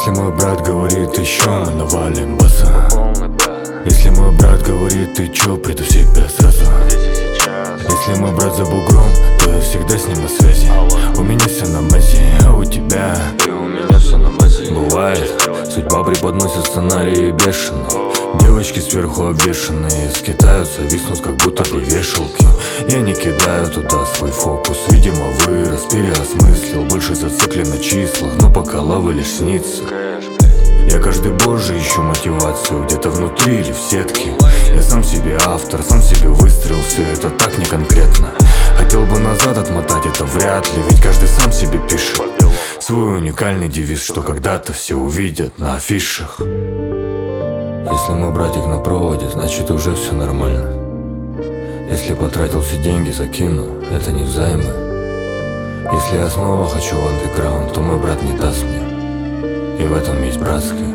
Если мой брат говорит еще, мы навалим баса. Если мой брат говорит, ты чё, приду в себя сразу. Если мой брат за бугром, то я всегда с ним на связи. У меня все на массе, а у тебя? И у меня все на массе. Бывает, судьба преподносит сценарии бешеные. Девочки сверху обвешанные, скитаются, виснут, как будто при вешалке. Я не кидаю туда свой фокус, видимо вырос, переосмыслил. Больше зациклен на числах, но пока лавы лишь снится. Я каждый божий ищу мотивацию, где-то внутри или в сетке. Я сам себе автор, сам себе выстрел, все это так не конкретно. Хотел бы назад отмотать, это вряд ли, ведь каждый сам себе пишет свой уникальный девиз, что когда-то все увидят на афишах. Если мой братик на проводе, значит уже все нормально. Если потратил все деньги, закину, это не взаймы. Если я снова хочу в андеграунд, то мой брат не даст мне. И в этом есть братское.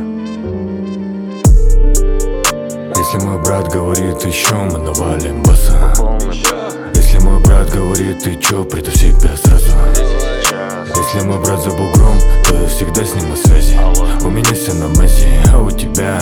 Если мой брат говорит еще, мы навалим баса. Если мой брат говорит, ты чё, приду в себя сразу. Если мой брат за бугром, то я всегда с ним на связи. У меня все на массе, а у тебя?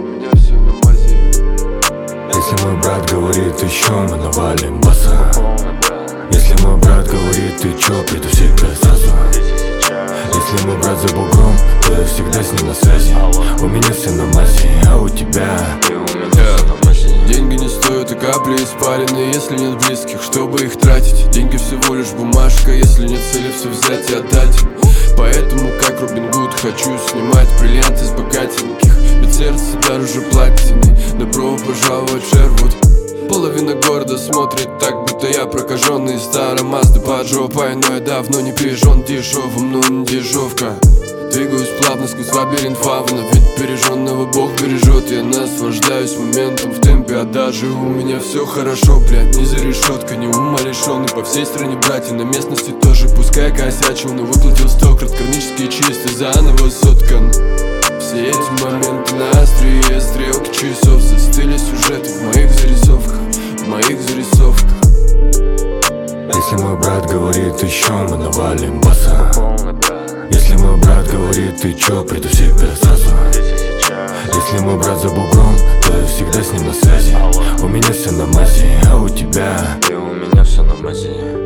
Если мой брат говорит еще, мы навалим баса. Если мой брат говорит, ты чё, приду в себя сразу. Если мой брат за бугром, то я всегда с ним на связи. У меня все на массе, а у тебя? Деньги не стоят и капли испарены, если нет близких, чтобы их тратить. Деньги всего лишь бумажка, если нет цели все взять и отдать. Поэтому, как Робин Гуд, хочу снимать бриллианты с богатеньких. Ведь сердце дороже платины, добро пожаловать в Шервуд. Половина города смотрит так, будто я прокаженный старый Мазда под жопой. Но я давно не пижон дешевым, но не дешевка. Двигаюсь плавно сквозь лабиринт фавна, ведь береженного Бог бережет. Я наслаждаюсь моментом в темпе, а даже у меня все хорошо, блядь. Не за решеткой, не ума лишённый. По всей стране братья, на местности тоже. Пускай косячил, но выплатил 100 крат. Кармические чисты, заново соткан. Все эти моменты на острие стрелки часов. Застыли сюжеты в моих зарисовках, в моих зарисовках. Если мой брат говорит еще, мы навалим баса. Если мой брат говорит, ты чё, приду в себя сразу. Если мой брат за бугром, то я всегда с ним на связи. У меня все на массе, а у тебя? И у меня все на массе.